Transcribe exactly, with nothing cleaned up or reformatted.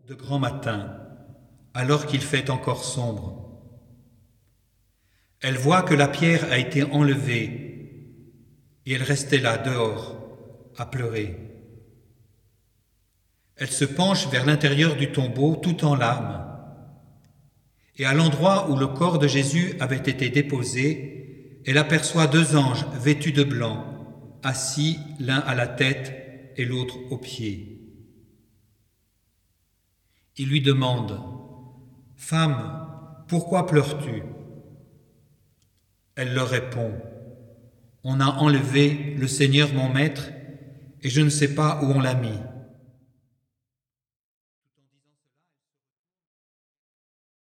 De grand matin, alors qu'il fait encore sombre. Elle voit que la pierre a été enlevée et elle restait là, dehors, à pleurer. Elle se penche vers l'intérieur du tombeau tout en larmes et à l'endroit où le corps de Jésus avait été déposé, elle aperçoit deux anges vêtus de blanc, assis l'un à la tête et l'autre aux pieds. Il lui demande « Femme, pourquoi pleures-tu » Elle leur répond « On a enlevé le Seigneur mon maître et je ne sais pas où on l'a mis. »